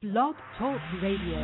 Blog Talk Radio.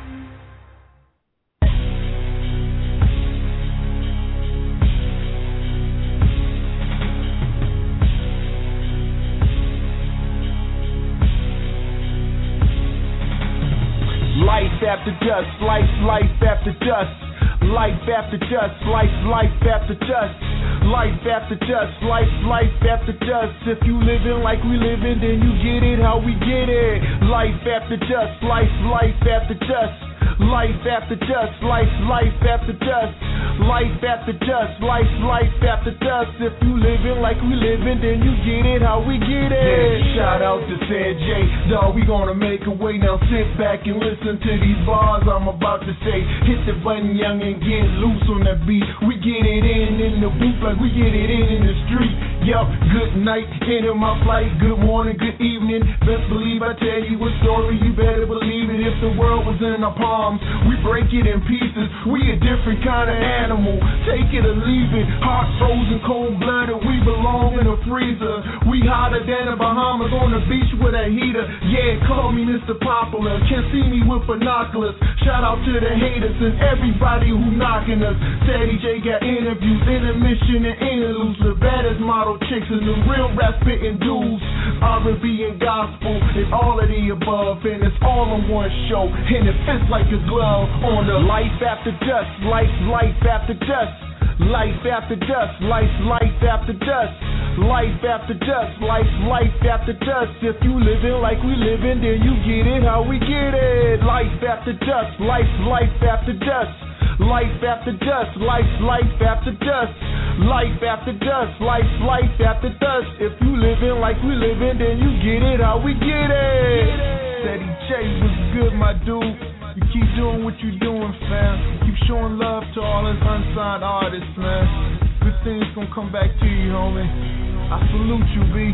Life after dust, life after dust. Life after dust, life after dust. Life after dust, life after dust. If you living like we living, then you get it how we get it. Life after dust, life after dust. Life after dust, life after dust. Life after dust, life after dust. If you living like we living, then you get it how we get it. Yeah, shout out to San J, dawg, we gonna make a way. Now sit back and listen to these bars I'm about to say. Hit the button, young, and get loose on that beat. We get it in the booth like we get it in the street. Yup, good night, into my flight. Good morning, good evening. Best believe I tell you a story, you better believe it. If the world was in our palms, we break it in pieces. We a different kind of animal, take it or leave it. Hot, frozen, cold-blooded, we belong in a freezer. We hotter than the Bahamas on the beach with a heater. Yeah, call me Mr. Popular, can't see me with binoculars. Shout out to the haters and everybody who knocking us. Sadie J got interviews, intermission and interludes. The baddest model chicks and the real rap spitting dudes. R&B and gospel and all of the above, and it's all on one show, and it fits like a glove on the life after dust, life after dust. Life after dust, life after dust. Life after dust, life after dust. If you living like we living, then you get it how we get it. Life after dust, life after dust. Life after dust, life after dust. Life after dust, life after dust. If you living like we living, then you get it how we get it. Steady J was good, my dude. You keep doing what you doing, fam. Keep showing love to all us unsigned artists, man. Good things gonna come back to you, homie. I salute you, B.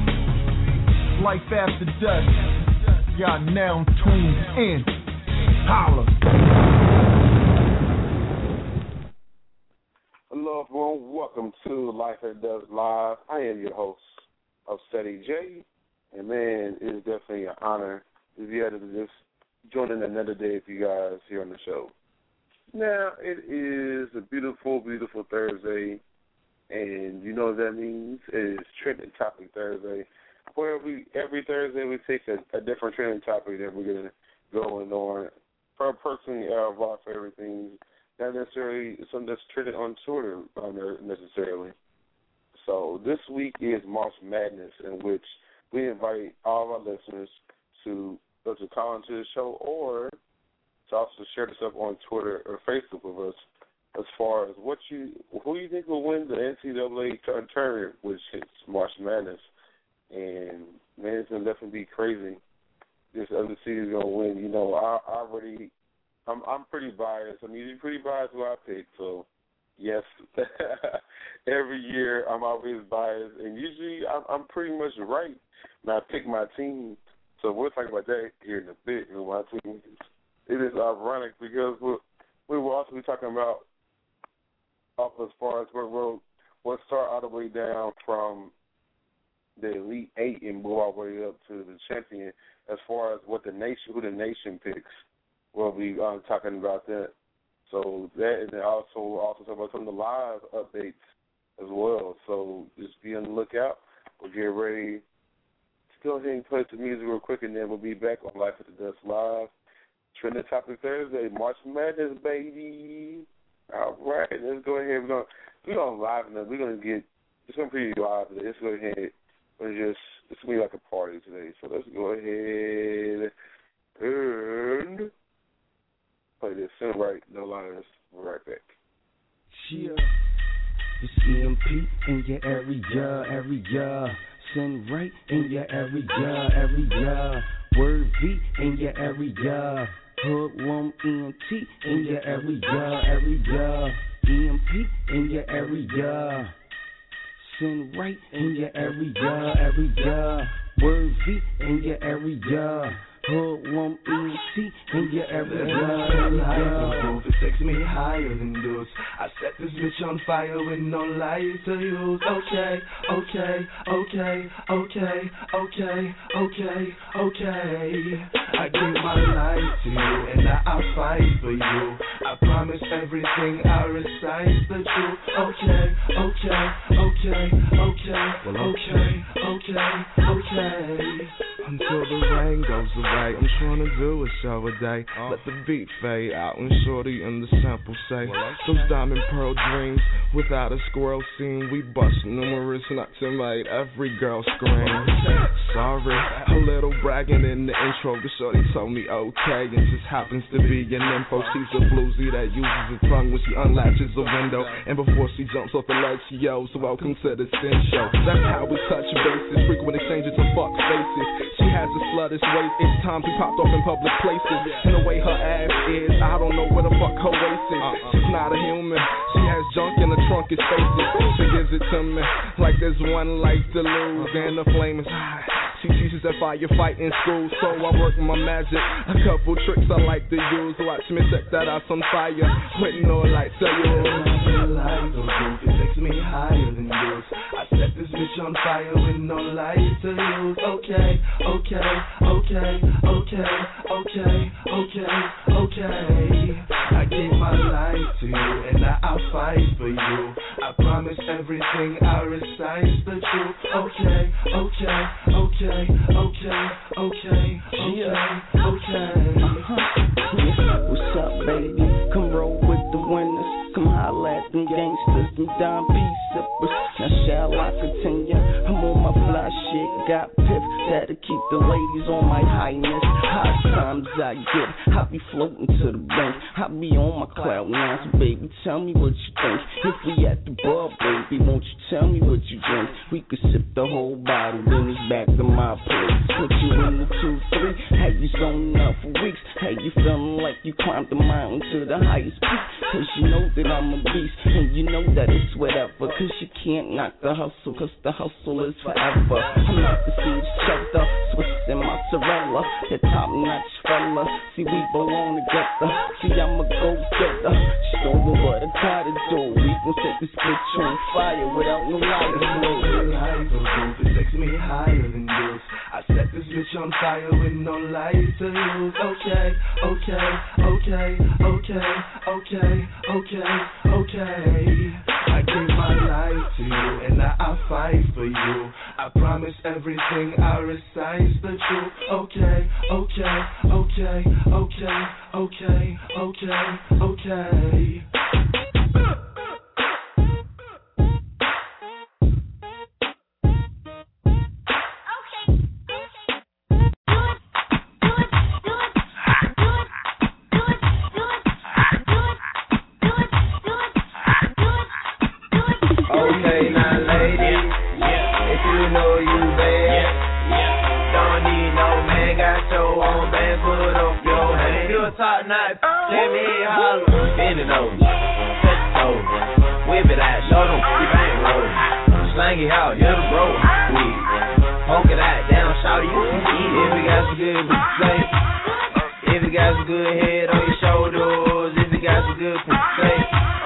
Life after dust. Y'all now tuned in. Holla. Hello, everyone. Welcome to Life After Dust Live. I am your host of Steady J. And, man, it is definitely an honor to be able to just joining another day with you guys here on the show. Now, it is a beautiful, beautiful Thursday, and you know what that means? It is Trending Topic Thursday, where every Thursday we take a different trending topic that we're going to go on. For personally, of our favorite things, not necessarily something that's trending on Twitter necessarily. So this week is March Madness, in which we invite all of our listeners to call into the show or to also share this up on Twitter or Facebook with us as far as who you think will win the NCAA tournament, which is March Madness. And, man, it's going to definitely be crazy. This other seed is going to win. You know, I'm pretty biased. I'm usually pretty biased who I pick, so, yes. Every year I'm always biased, and usually I'm pretty much right when I pick my team. So we'll talk about that here in a bit. You know, my team. It is ironic because we will also be talking about as far as we'll start all the way down from the Elite Eight and move all the way up to the champion as far as who the nation picks. We'll be talking about that. So that, and then also talk about some of the live updates as well. So just be on the lookout. We'll get ready. Go ahead and play some music real quick, and then we'll be back on Life After Dust Live. Trending Topic Thursday, March Madness, baby. All right, let's go ahead. We're going live now. We're going to get, it's going to be live today. Let's go ahead. It's going to be like a party today. So let's go ahead and play this. Soon, right? No lies. We'll be right back. Yeah. It's EMP in your area. Send right in your area. Word V in your area. Hoodlum ENT in your area. EMP in your area. Send right in your area. Word V in your area. Hoodlum ENT in your area. It takes me higher than this. I set this bitch on fire with no light to use. Okay. I gave my life I'll fight for you. I promise everything I recite the truth. Okay, okay, okay, okay, okay. Until the rain goes away, I'm trying to do a show a day. Let the beat fade out and shorty and the sample say those diamond pearl dreams without a squirrel scene. We bust numerous nuts and made every girl scream. Sorry, a little bragging in the intro. The shorty told me okay, and just happens to be an info. She's a bluesy that uses her tongue when she unlatches a window, and before she jumps off the ledge, she yells, "Welcome to the Sin Show." That's how we touch bases, frequent exchanges of fuck faces. She has a sluttish waist, it's times we popped off in public places. And the way her ass is, I don't know where the fuck her waist is. She's not a human, she has junk in the trunk of spaces. She gives it to me like there's one life to lose, and the flame is high. She teaches that firefight in school, so I work my magic. A couple tricks I like to use. Watch me set that ass on fire with no light to use. It takes me higher than yours. I set this bitch on fire with no light to use. Okay, okay, okay, okay, okay, okay, okay. I gave my life to you and I'll fight for you. I promise everything I recite the truth. Okay, okay, okay. Okay. What's up, baby? Come roll with the winners. Come holla at them gangsters, them Don P sippers. Now shall I continue? I'm on my fly shit, got pip that'll keep the ladies on my highness. Hot times I get, I be floating to the bank. I be on my cloud nine, so baby, tell me what you think. If we at the bar, baby, won't you tell me what you drink? We could sip the whole bottle, then it's back to my place. Put you in the 2-3, had you zoning up for weeks. Had you feeling like you climbed the mountain to the highest peak. Cause you know that I'm a beast, and you know that it's whatever. Cause you can't knock the hustle, cause the hustle is forever. I'm not the seed cheddar, Swiss and mozzarella, the top notch fella. See, we belong together. See, I'm a go-getter. Show me what I gotta do. We gon' set this bitch on fire without no lighter. It takes me higher than yours. I set this bitch on fire with no light to use. Okay, okay, okay, okay, okay, okay, okay. I gave my life to you and I'll fight for you. I promise everything I recite's the truth. Okay, okay, okay, okay, okay, okay, okay. Top knife, let me holler. Bend it over, touch it over, whip it out, show them you ain't rollin'. Slang it out, hit a bro, we poke it out, down, shout you can eat. If you got some good play, if you got some good head on your shoulders, if you got some good play,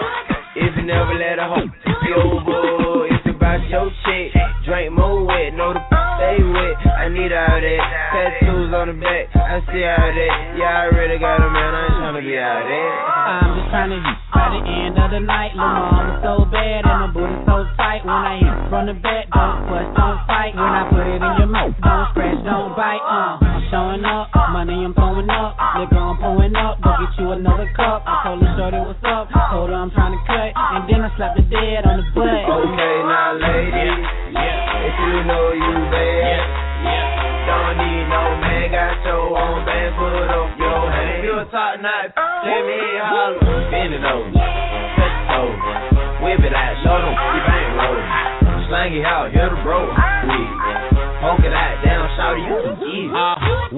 if you never let a hoe be over, if you bout your shit, drink more wet, know the stay wet. I need all that, tattoos on the back, I see all that. Yeah, I really got a man, I ain't tryna be out there. I'm just tryna hit by the end of the night. Lil' mama so bad and my booty so tight. When I hit from the back, don't push, don't fight. When I put it in your mouth, don't scratch, don't bite. I'm showing up, money I'm throwing up, liquor I'm pouring up. Go get you another cup. I told her shorty what's up, told her I'm tryna cut, and then I slapped the dead on the butt. Okay, now ladies, if you know you bad, don't need no man, got your own band, put up your hand. You a top knife, let me holler. Bend it over, touch it over, whip it out, show them you ain't rollin'. Slang it out, hit a bro, we poke it out, down, shout you can eat. 1, 2, 3,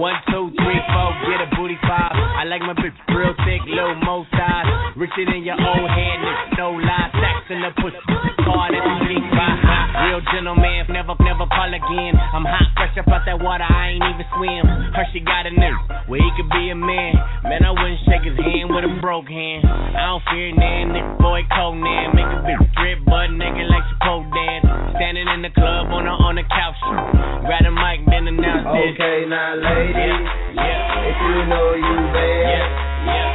4, get a booty 5. I like my bitch real thick, little mo size. Richer than your old hand, it's no lie. Stacks in the pussy, hard as you leak by. Real gentleman, never call again. I'm hot, fresh up out that water, I ain't even swim. Her she got a nigga, where he could be a man. Man, I wouldn't shake his hand with a broke hand. I don't fear nan, nigga boy Conan. Make a bitch strip, butt naked like she pole dance. Standing in the club on the couch, grab the mic, then announce it. Okay, now ladies, if you know you bad,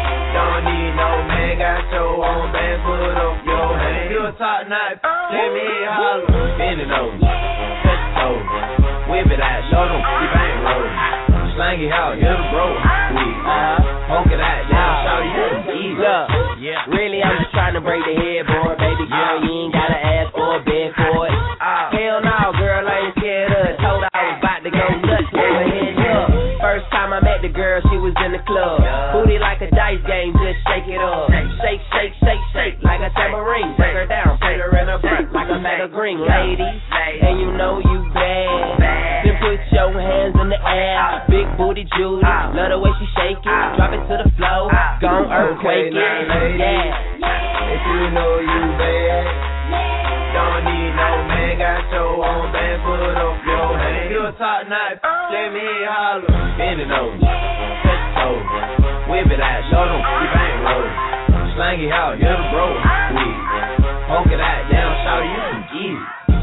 top knife, let me holler. Bend it over, touch it over, whip it out, show them you ain't rollin'. Slang it out, hit a bro, poke it out, down, shout it, easy. Look, really I'm just trying to break the headboard, baby girl, you ain't gotta ask for a bed for it. Hell no, girl, I ain't scared of it. Told her I was about to go nuts, go ahead, look. First time I met the girl, she was in the club. Booty like a dice game, just shake it up. Shake, shake, shake, shake, like a tambourine. Break her down, put her in her front like a bag of green. Ladies, and you know you bad. Then put your hands in the air. Big booty Judy, love the way she shake it. Drop it to the floor, gon' earthquake it. Yeah. If you know you bad, don't need no man, got your own band, put up your hand. You a top knife, let me holler. Bend it over, touch it over, whip it out, show them you ain't rollin'. Slang it out, hit a bro, poke it out, down, shout it, you some easy.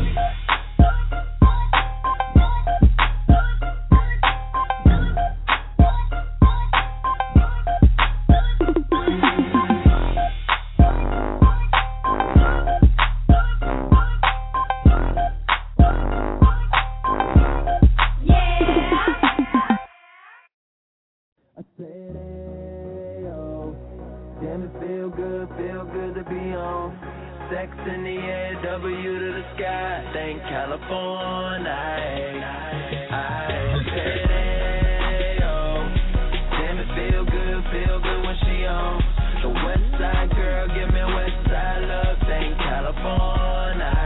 Feel good to be on. Sex in the air, W to the sky. Thank California. I said, hey, oh. Damn, it feel good when she on. The west side girl, give me west side love. Thank California.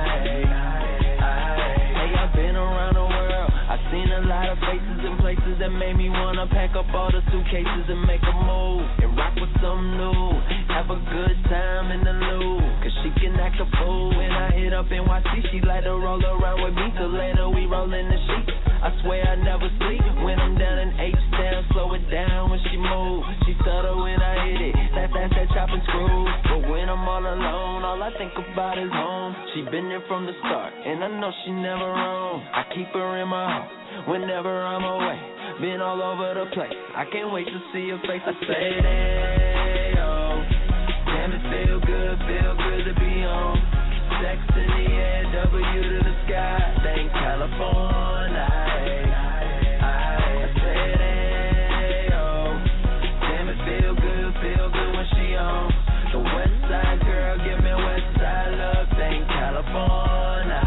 Hey, I've been around the world. I've seen a lot of faces and places that made me wanna pack up all the suitcases and make a move and rock with some new. Have a good time in the loop, cause she can act a fool. When I hit up NYC, she like to roll around with me, till later we roll in the sheets. I swear I never sleep when I'm down in H-Town. Slow it down when she move. She stutter when I hit it, that chop and screw. But when I'm all alone, all I think about is home. She been there from the start, and I know she never wrong. I keep her in my heart whenever I'm away. Been all over the place, I can't wait to see her face. I say that, oh. Damn, it feel good to be on. Sex in the air, W to the sky. Thank California. I said, hey, oh. Damn, it feel good when she on. The west side girl, give me west side love. Thank California.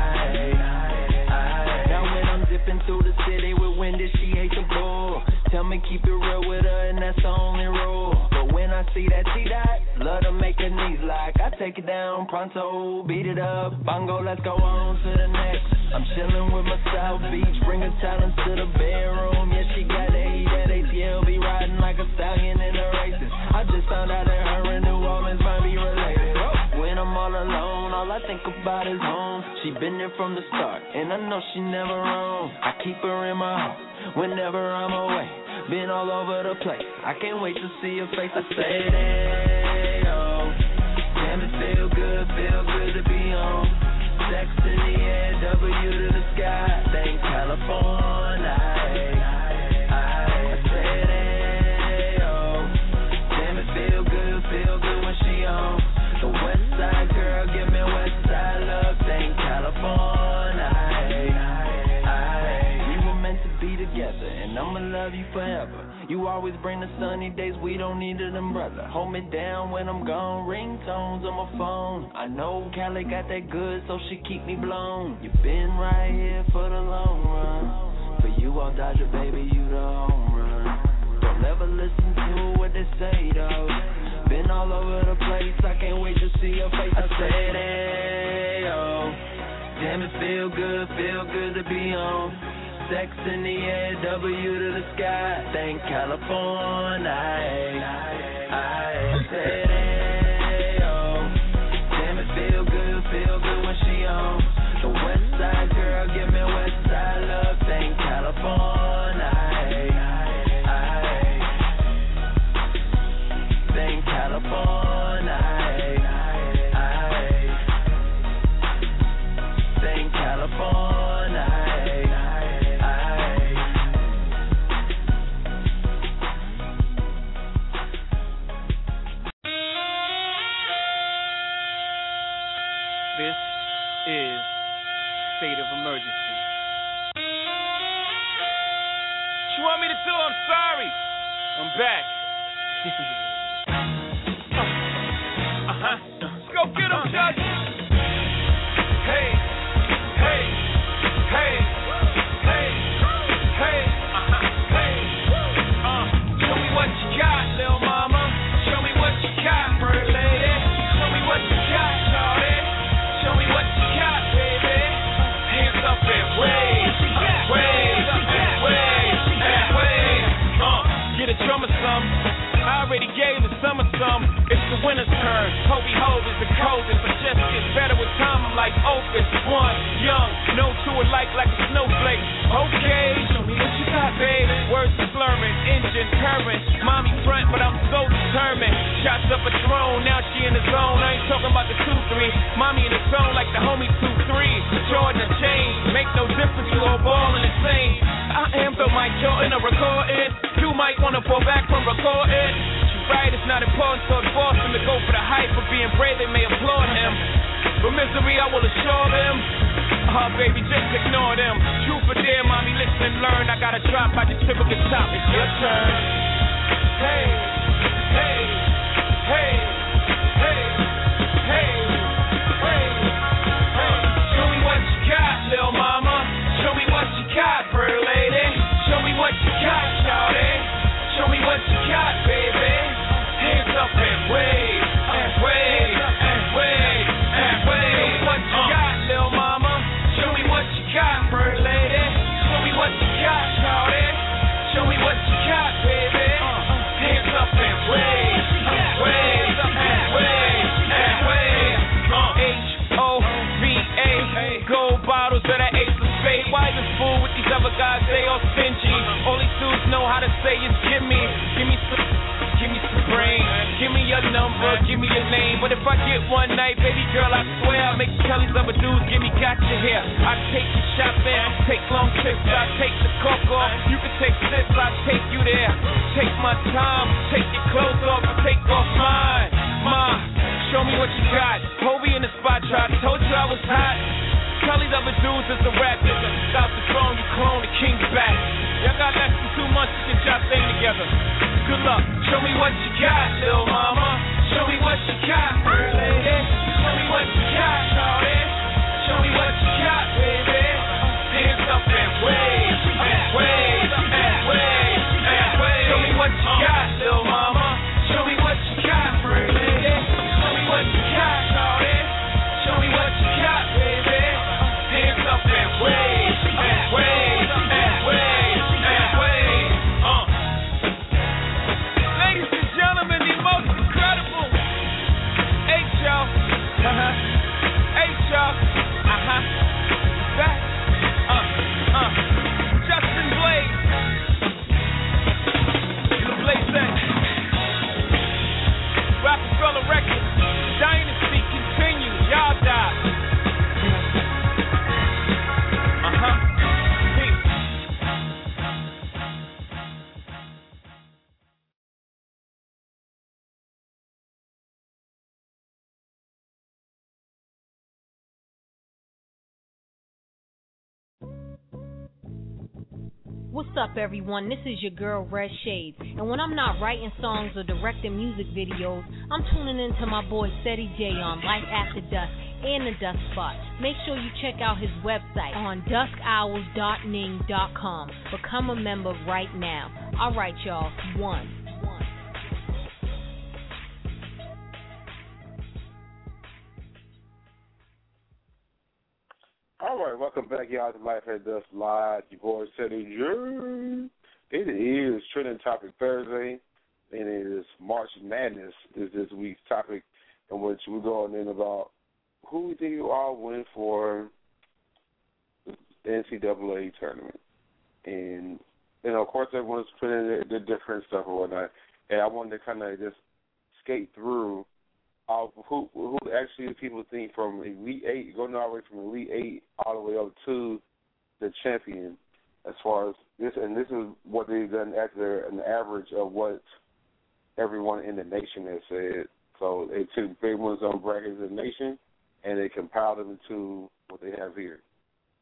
Now when I'm dipping through the city with Wendy, she hates the bull. Tell me keep it real with her, and that's the only rule. But when I see that T-Dot, love to make her knees lock. I take it down, pronto, beat it up. Bongo, let's go on to the next. I'm chilling with my South Beach, bring her talents to the bedroom. Yeah, she got the heat at ATL, be riding like a stallion in the races. I just found out that her and New Orleans might be related. When I'm all alone, all I think about is home. She been there from the start, and I know she never wrong. I keep her in my heart whenever I'm away. Been all over the place, I can't wait to see her face. I say that, oh. Damn, it feel good to be on. Sex in the air, W to the sky. Thank California. I said that, oh. Damn, it feel good when she on. The west side girl, give me west side love. Thank California. We were meant to be together, and I'ma love you forever. You always bring the sunny days, we don't need an umbrella. Hold me down when I'm gone, ringtones on my phone. I know Cali got that good, so she keep me blown. You been right here for the long run. For you, I'll Dodger, baby, you the home run. Don't ever listen to what they say, though. Been all over the place, I can't wait to see your face. I said, hey, oh. Damn, it feel good to be on. Sex in the air, W to the sky. Thank California. I said, hey, oh. Damn, it feel good when she on. The west side girl, give me west side love. Thank California. Thank California. Thank California. This state of emergency. What you want me to do? I'm sorry. I'm back. Let's go get him, Judge. Hey, hey, hey, hey, hey, hey. Show me what you got, little mama. Show me what you got, bird lady. Show me what you got, shawty. Show me what you got, baby. Hands up and wave, wave, wave, wave. Get a drummer some. I already gave the summer some. It's the winter's turn. Hobie Hove is the coldest, but just gets better with time. I'm like Opus, one, young, no two alike like a snowflake. Okay, show me what you got, babe. Words slurring, engine purring. Mommy front, but I'm so determined. Shots up a throne, now she in the zone. I ain't talking about the 2-3. Mommy in the zone like the homie 2-3. Jordan a chain, make no difference. You all ballin' the same. I am the Mike Jordan, a recording. You might wanna pull back from recording. Right, it's not important, so it's forced him to go for the hype. For being brave, they may applaud him. But misery, I will assure them. Baby, just ignore them. Truth or dare, mommy, listen and learn. I gotta drop by the tip of the top. It's your turn. Hey, hey, hey, hey, hey, hey, hey. Show me what you got, little mama. Show me what you got, bird lady. Show me what you got, shawty. Show me what you got, baby. Hands up and wave, and wave, and wave, and wave. Show me what you got, little mama. Show me what you got, bird lady. Show me what you got, shawty. Show me what you got, baby. Hands up and wave, and wave, and wave, and wave. H-O-V-A, gold bottles of that Ace of Spades. Why this fool with these other guys? They all stingy. Only dudes know how to say is gimme. Give me some brain. Give me your number, give me your name. But if I get one night, baby girl, I swear I'll make you tell these other dudes, give me gotcha here. I take you shopping, take long trips, I take the cork off. You can take sips, I take you there. Take my time, take your clothes off, I take off mine. Ma, show me what you got. Hobie in the spot, told you I was hot. Tell these other dudes it's a rap. Stop the throne, you clone, the king's back. Y'all got less than 2 months to get y'all thing together. Good luck. Show me what you got, little mama. Show me what you got, bird lady. Show me what you got, shawty. Show me what you got, baby. Hands up and wave, and wave, and wave, and wave. Show me what you got, little mama. Show me what you got, bird lady. Show me what you got, shawty. Show me what you got, baby. Hands up and wave, and wave, and wave, and wave. Ladies and gentlemen, the most incredible H.O. H.O. Back. Justin Blaze. The Blaze X. Rockefeller Records. Dynasty continues. Y'all die. Peace. What's up, everyone? This is your girl, Red Shades. And when I'm not writing songs or directing music videos, I'm tuning in to my boy, Seti J on Life After Dusk and The Dusk Spot. Make sure you check out his website on duskhours.ning.com. Become a member right now. All right, y'all. One. All right, welcome back, y'all, to Life at Dusk Live. Your boy, Seti J. It is Trending Topic Thursday, and it is March Madness is this week's topic, in which we're going in about who we think will all win for the NCAA tournament. And, of course, everyone's putting their different stuff or whatnot, and I wanted to kind of just skate through who actually people think from Elite 8, going all the way from Elite 8 all the way up to the champion, as far as this, and this is what they've done after an average of what everyone in the nation has said. So they took big ones on brackets of the nation, and they compiled them into what they have here.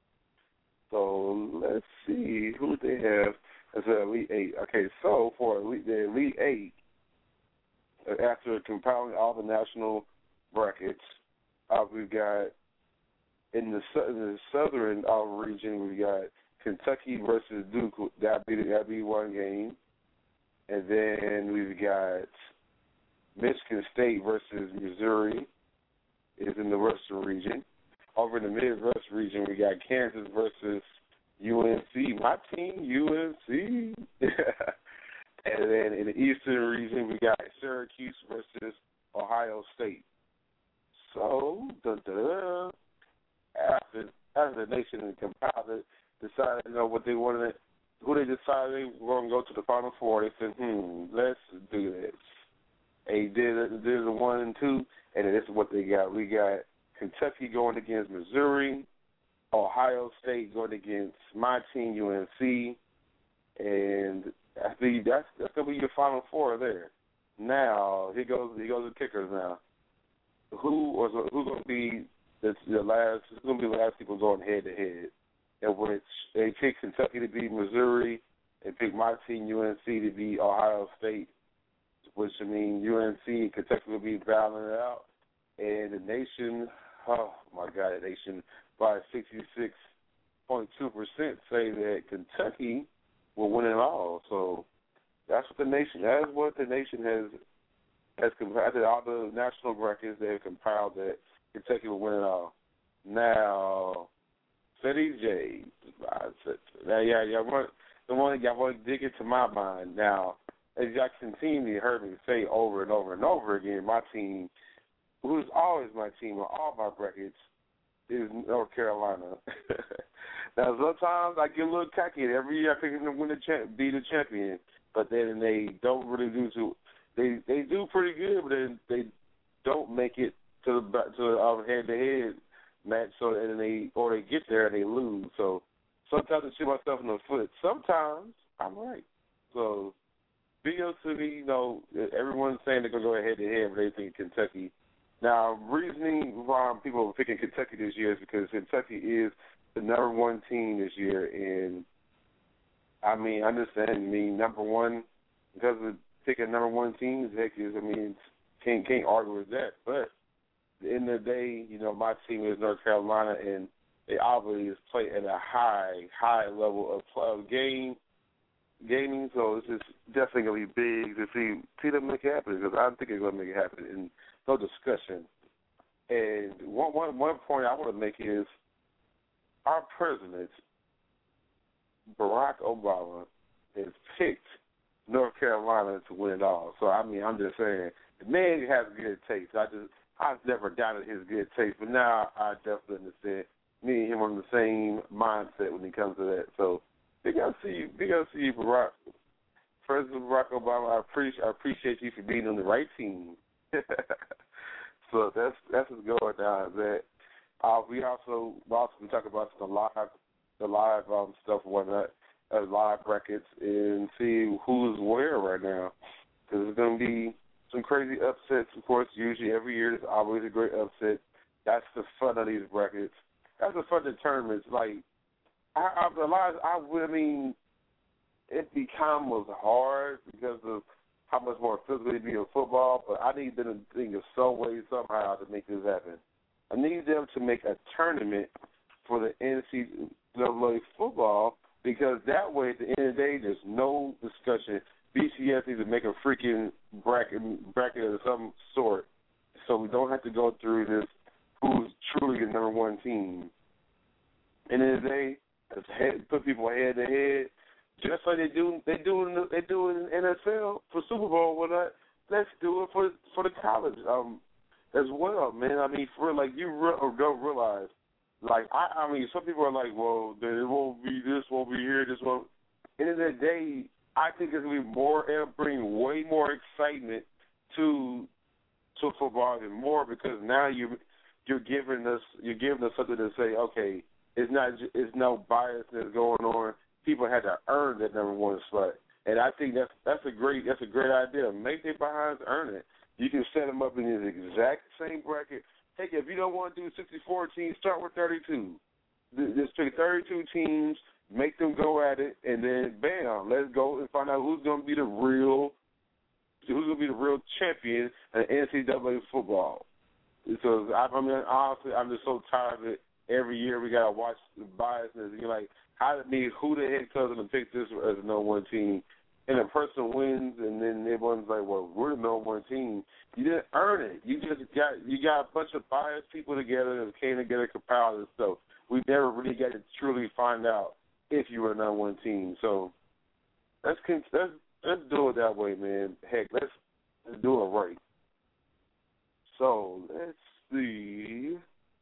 So let's see who they have as an Elite Eight. Okay, so for the Elite Eight, after compiling all the national brackets, we've got in the southern region, we got Kentucky versus Duke. That'd be one game, and then we've got Michigan State versus Missouri is in the western region. Over in the Midwest region, we got Kansas versus UNC. My team, UNC. And then in the eastern region, we got Syracuse versus Ohio State. So, after the nation compiled it, decided what they wanted, who they decided they were going to go to the Final Four. They said, let's do this. They did a 1 and 2, and this is what they got. We got Kentucky going against Missouri, Ohio State going against my team, UNC, and I think that's going to be your Final Four there. Now, here goes the kickers now. Who's going to be the last? Who's going to be the last people going head to head? In which they pick Kentucky to beat Missouri, and pick my team UNC to beat Ohio State, which I mean UNC and Kentucky will be battling it out, and the nation, oh my God, the nation by 66.2% say that Kentucky will win it all. So that's what the nation has compiled. All the national records they have compiled that Kentucky will win it all. Now, City J, y'all want to dig into my mind now. As y'all continue to hear me say over and over and over again, my team, who's always my team on all my brackets, is North Carolina. Now, sometimes I get a little cocky. Every year I pick them to be the champion, but then they don't really do too. They do pretty good, but then they don't make it to the head-to-head match. So and they get there and they lose. So sometimes I shoot myself in the foot. Sometimes I'm right. So big up to me. Everyone's saying they're gonna go head-to-head, but they think Kentucky. Now, reasoning why people are picking Kentucky this year is because Kentucky is the number one team this year, and I mean, I understand. Number one because of picking number one team, can't argue with that. But at the end of the day, my team is North Carolina, and they obviously play at a high level of gaming. So this is definitely gonna be big to see them make it happen, because I think they're gonna make it happen, and no discussion. And one point I want to make is our president, Barack Obama, has picked North Carolina to win it all. So I'm just saying, the man has good taste. I've never doubted his good taste, but now I definitely understand. Me and him are on the same mindset when it comes to that. So big up to you, Barack. President Barack Obama, I appreciate you for being on the right team. So that's what's going down. That we also talk about the live stuff and whatnot, live brackets, and see who's where right now. Because there's going to be some crazy upsets, of course. Usually every year there's always a great upset. That's the fun of these brackets. That's the fun of the tournaments. Like, I realized, it becomes hard because of how much more physical it be in football, but I need them to think of some way, somehow, to make this happen. I need them to make a tournament for the NCAA football, because that way, at the end of the day, there's no discussion. BCS needs to make a freaking bracket of some sort, so we don't have to go through this who's truly the number one team. And then they put people head to head, just like they do in the NFL for Super Bowl. Whatnot. Let's do it for the college as well, man. For real, like, you don't realize. Like, some people are like, well, it won't be this, won't be here, this won't. At the end of the day, I think it's going to be more, it'll bring way more excitement to football and more, because now you're giving us something to say, okay, it's no biasness going on. People had to earn that number one spot, and I think that's a great idea. Make their behinds earn it. You can set them up in the exact same bracket. Hey, if you don't want to do 64 teams, start with 32. Just pick 32 teams, make them go at it, and then bam, let's go and find out who's going to be the real champion in NCAA football. Because I mean, honestly, I'm just so tired of it. Every year we gotta watch the biasness. You're like, who the heck cousin to pick this as a number one team? And a person wins, and then everyone's like, well, we're the number one team. You didn't earn it. You got a bunch of biased people together that came together, compiled this stuff. We never really got to truly find out if you were a number one team. So let's do it that way, man. Heck, let's do it right. So let's see.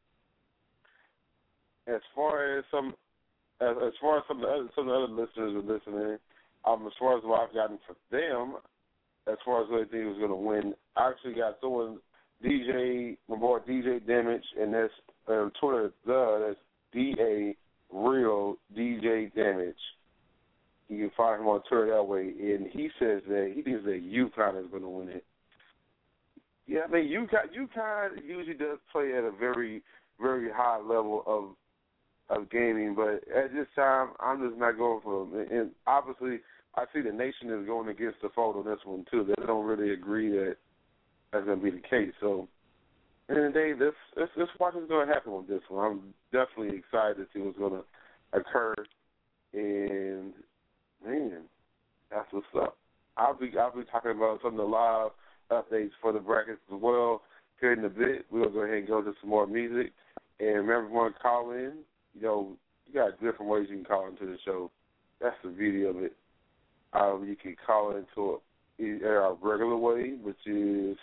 As far as some of the other listeners are listening, as far as what I've gotten from them, as far as what I think was going to win, I actually got someone, my boy DJ Damage, and that's Twitter, that's DA Real DJ Damage. You can find him on Twitter that way, and he says that he thinks that UConn is going to win it. Yeah, I mean, UConn usually does play at a very, very high level of gaming, but at this time, I'm just not going for them. And obviously, I see the nation is going against the fold on this one, too. They don't really agree that that's going to be the case. So, at the end of the day, let's watch what's going to happen with this one. I'm definitely excited to see what's going to occur. And, man, that's what's up. I'll be talking about some of the live updates for the brackets as well here in a bit. We'll go ahead and go to some more music. And remember, if you want to call in, you got different ways you can call into the show. That's the beauty of it. You can call into our regular way, which is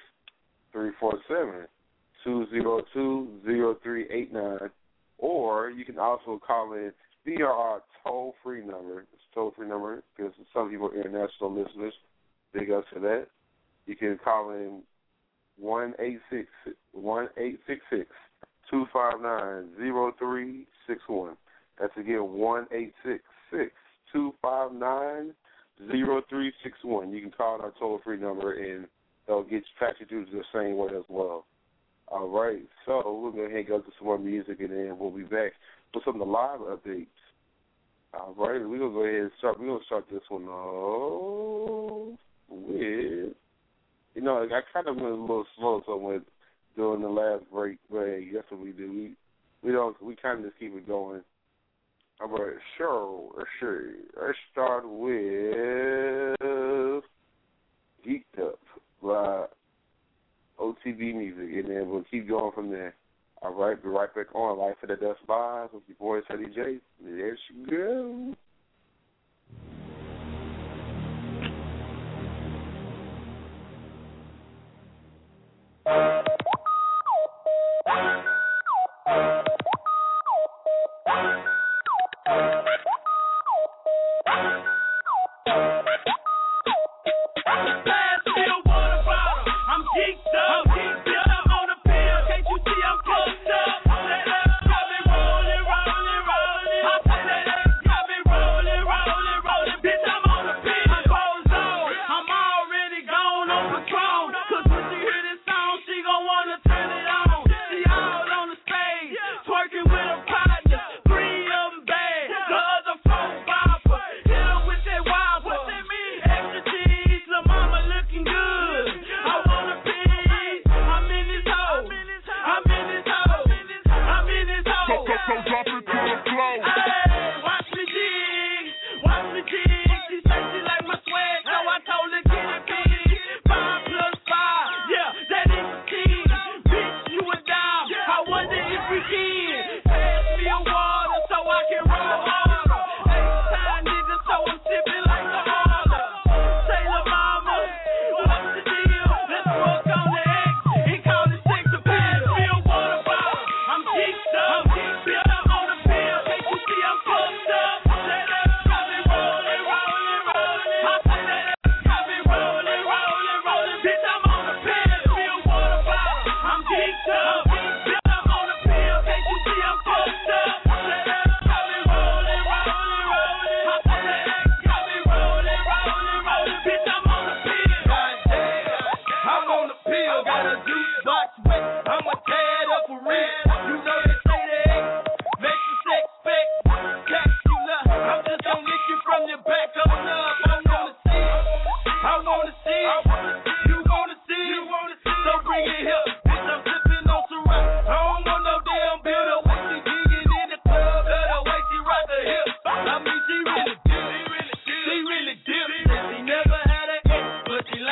347-202-0389, or you can also call in via our toll-free number. It's a toll-free number because some people are international listeners. Big up to that. You can call in 1-866-259-0361. That's again 1-866-259-0361. You can call our toll-free number, and they'll get you through the same way as well. All right, so we're going to go ahead and go to some more music, and then we'll be back with some of the live updates. All right, we're going to go ahead and start. We're going to start this one off with, I kind of went a little slow somewhere during the last break, but hey, that's what we do. We kind of just keep it going. All right, sure. Let's start with Geeked Up by OTB Music, and then we'll keep going from there. All right, be right back on Life of the Dust Live with your boy, Teddy J. There she goes. Got me rolling.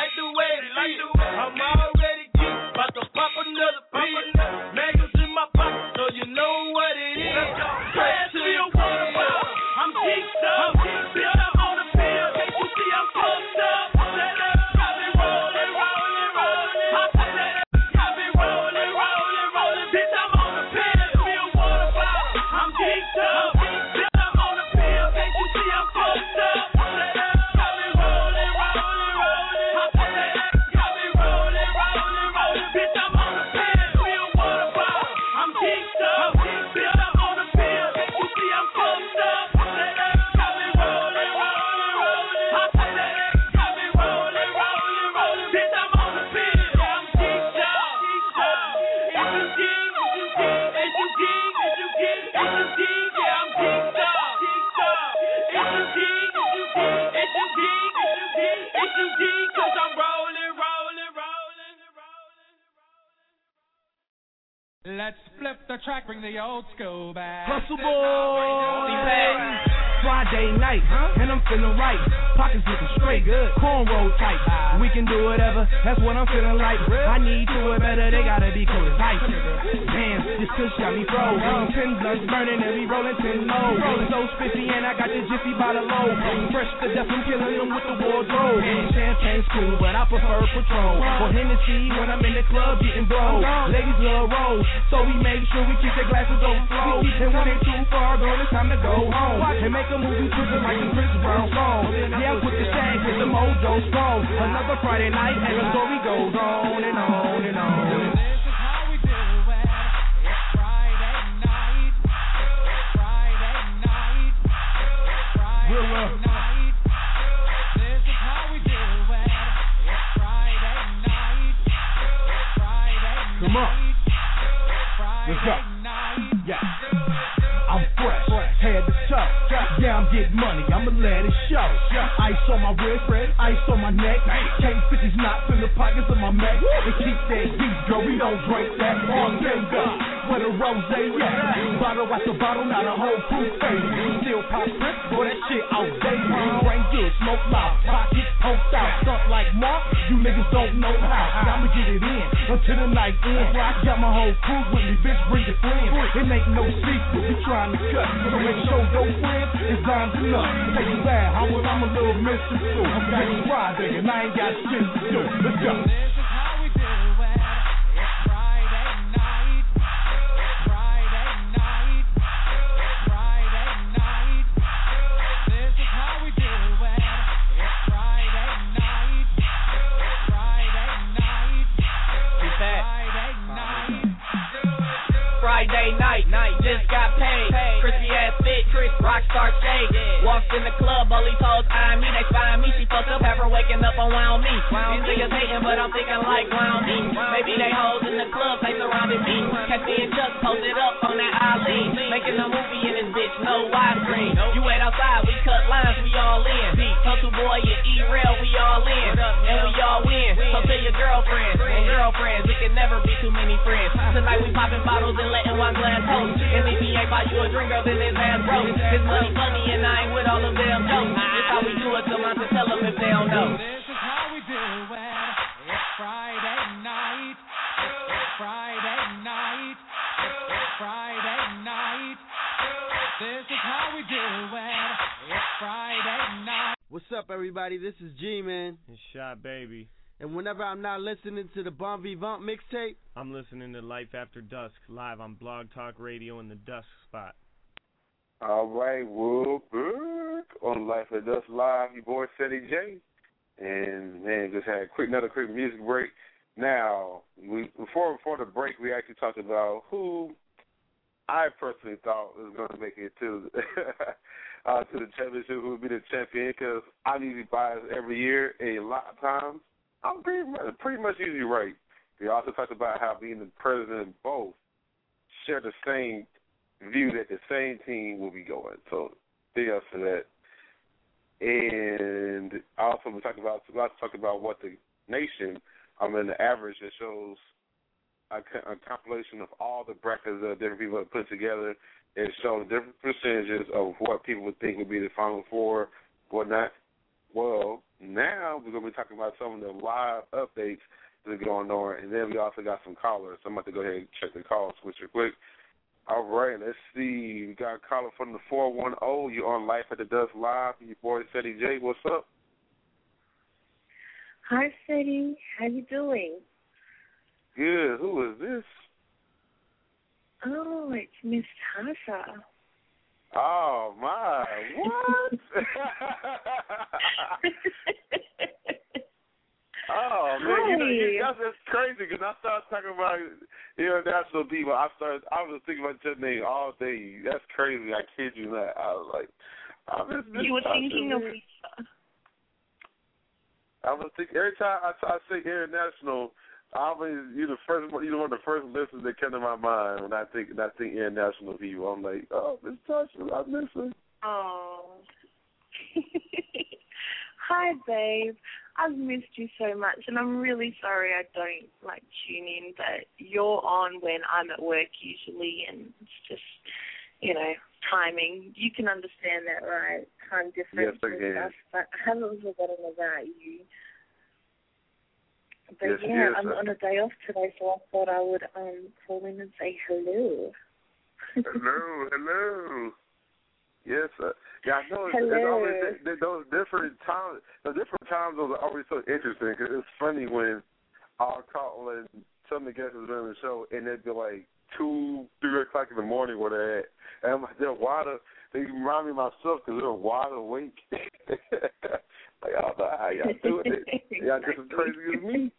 like the way it feel. I'm already geek, about to pop another pill. Magnums in my pocket, so you know what it is. Pass me a water bottle, I'm geeked up. Built up on the pill, can't you see I'm fucked up? That ass got me rolling, rolling, rolling. Got me rolling, rolling, rolling. Bitch, I'm on the pill. Pass me a water bottle, I'm geeked up. Built up on the pill, can't you see I'm fucked up? That ass got me rolling, rolling, rolling. Got me rolling, rolling, rolling. Bitch, I'm on the pill. Pass me a water bottle, I'm geeked up. Built up on the pill, can't you see I'm fucked up? That ass got me rolling, rolling, rolling. Got me rolling, rolling, rolling. Bitch, I'm on the pill. I'm geeked up. If you geek, if you geek, if you geek, if you geek, yeah, I'm geeked up. If you geek, if you geek, if you geek, if you geek, 'cause I'm rolling, rolling, rolling, rolling. Let's flip the track, bring the old school back. Hustle boy. Friday night, and I'm feeling right. Pockets looking straight, good. Cornrow tight. We can do whatever, that's what I'm feeling like. I need to it better, they gotta be cool as ice. Damn, this kush got me froze. 10 blunts burning and we rolling 10 low. So spiffy and I got the jiffy by the low. Fresh to death, I'm killing them with the wardrobe. Champagne's cool, but I prefer Patron. Or Hennessy when I'm in the club getting blow. Ladies love rolls, so we make sure we keep their glasses overflow. And when they too far gone, it's time to go home. And make a movie quicker like the Chris Brown song. Yeah, with the shag, with the mojo strong. Another Friday night, and the story goes on and on and on. This is how we do it. It's Friday night. It's Friday night. It's Friday night. This is how we do it. It's Friday night. It's Friday night. Come on. Let's go. Yeah. I'm fresh, head to toe. Yeah, I'm getting money, I'ma let it show. Ice on my wrist, ice on my neck. K50's knots in the pockets of my Mac. And keep that beat, girl, we don't drink that. On finger, where the rose at? Bottle after bottle, not a whole proof face. Still pop Chris, boy, that shit all day. Rain good, smoke loud, pockets poked out. Stunt like Mark, you niggas don't know how. I'ma get it in until the night ends. I got my whole crew with me, bitch, bring your friends. It ain't no secret, we trying to cut. So make sure your friends is armed enough. Take it back, I'm a little mission too. It's Friday and I ain't got shit to do. Let's go. This is how we do it. It's Friday night. It's Friday night. It's Friday night. This is how we do it. It's Friday night. It's Friday night. It's Friday night, just got paid. Crispy ass fit, rockstar shade. Walked in the club, all these hoes eyeing me. They spying me, she fucked up, have her waking up around me. These niggas hating, but I'm thinking like round me. Maybe they hoes in the club, they surrounded me. Catch me and Chuck posted up on that Ali. Making a movie in this bitch, no widescreen. You wait outside, we cut lines, we all in. Hustle boy, you E-Rail, we all in. And we all win. So tell your girlfriends, and girlfriends, it can never be too many friends. Tonight we popping bottles and letting one glass toast. And if he ain't buy you a drink, girl, then his ass broke. His money funny and I ain't with all of them jokes. It's how we do it, so I can tell them if they don't know. This is how we do it. It's Friday night. It's Friday night. It's Friday night. This is how we do it. It's Friday night. What's up, everybody? This is G-Man. It's Shot Baby. And whenever I'm not listening to the Bon Vivant mixtape, I'm listening to Life After Dusk live on Blog Talk Radio in the Dusk Spot. All right, we're back on Life After Dusk live. Your boy Ceddy J, and man, just had another quick music break. Now, before the break, we actually talked about who I personally thought was going to make it to the championship, who would be the champion, because I'm usually biased every year, and a lot of times I'm pretty much usually right. We also talked about how being the president both share the same view that the same team will be going. So big ups for that. And also we talked about what the nation, the average that shows a compilation of all the brackets that different people have put together and shown different percentages of what people would think would be the Final Four, whatnot. Well, now we're going to be talking about some of the live updates that are going on, and then we also got some callers. So I'm about to go ahead and check the call switch real quick. All right, let's see. We got a caller from the 410. You're on Life at the Dust Live. Your boy, Ceddy J. What's up? Hi, Ceddy. How you doing? Good. Who is this? Oh, it's Miss Tasha. Oh, my. What? Oh, man. That's crazy because I started talking about international people. I was thinking about your name all day. That's crazy. I kid you not. I was like, you were thinking of me. I was thinking, every time I say international, you're one of the first listeners that come to my mind when I think international people. I'm like, oh, Miss Tasha, I miss her. Oh. Hi, babe. I've missed you so much, and I'm really sorry I don't tune in, but you're on when I'm at work usually, and it's just, timing. You can understand that, right? Time difference and stuff, but I haven't forgotten about you. But I'm on a day off today, so I thought I would call in and say hello. Hello. Yes, sir. Yeah, I know. Hello. It's always those different times. The different times are always so interesting because it's funny when I'll call and some of the guests are doing the show and it'd be like 2, 3 o'clock in the morning where they're at, and I'm like, they're wide. They remind me of myself because they're wide awake. Like, I don't know how y'all doing it. Y'all just as crazy as me.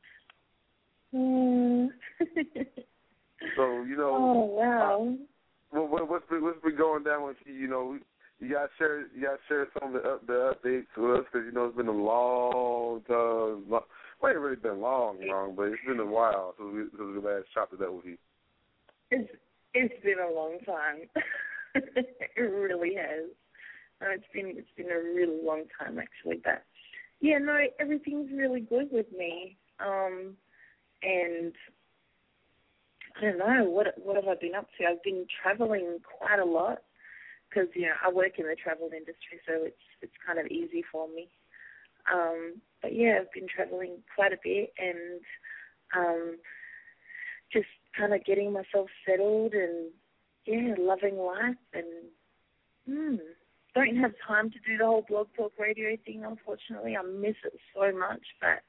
So Oh wow. What's been going down with you? You got to share some of the updates with us because it's been a long time. Well, it ain't really been long, but it's been a while since we last chopped it up with you. It's been a long time. It really has. It's been a really long time actually, but everything's really good with me. And I don't know, what have I been up to? I've been traveling quite a lot because, I work in the travel industry, so it's kind of easy for me. But, I've been traveling quite a bit and just kind of getting myself settled and, loving life and don't have time to do the whole Blog Talk Radio thing, unfortunately. I miss it so much, but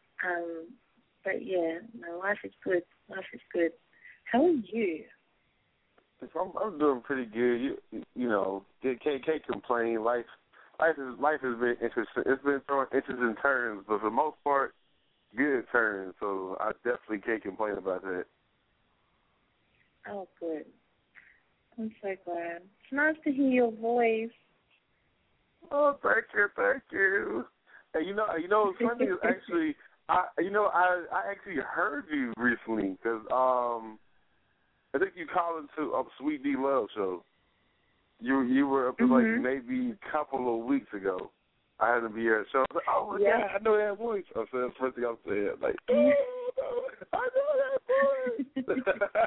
life is good. Life is good. How are you? I'm doing pretty good. Can't complain. Life has been interesting. It's been throwing interesting turns, but for the most part, good turns. So I definitely can't complain about that. Oh, good. I'm so glad. It's nice to hear your voice. Oh, thank you. And what's funny is actually, I actually heard you recently because I think you called into a Sweet D Love show. You were up maybe a couple of weeks ago. I had to be here at the show. I was like, oh my God, I know that voice. I said the first thing I said, like, I know that voice.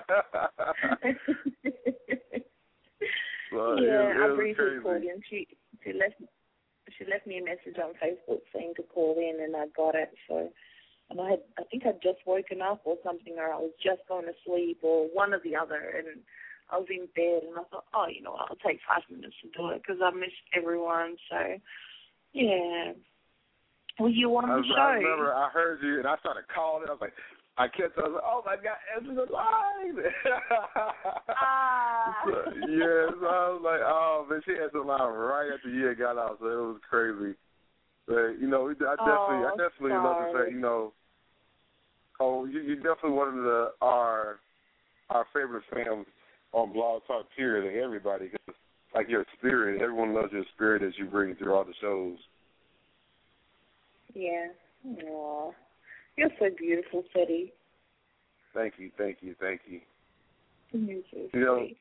I briefly called in. She left me a message on Facebook saying to call in, and I got it. So, and I think I'd just woken up or something, or I was just going to sleep, or one or the other, and I was in bed, and I thought, I'll take 5 minutes to do it because I missed everyone. So, Were you on the show? I remember I heard you, and I started calling. I was like, I was like, oh my God, Angela's alive. Yes, I was like, oh man, she answered the line right after you had got out, so it was crazy. But I definitely love to say, you're definitely one of our favorite fans on Blog Talk period, and everybody, cause like your spirit, everyone loves your spirit that you bring through all the shows. Yeah. Aww. You're so beautiful, Ceddy. Thank you. You're so sweet.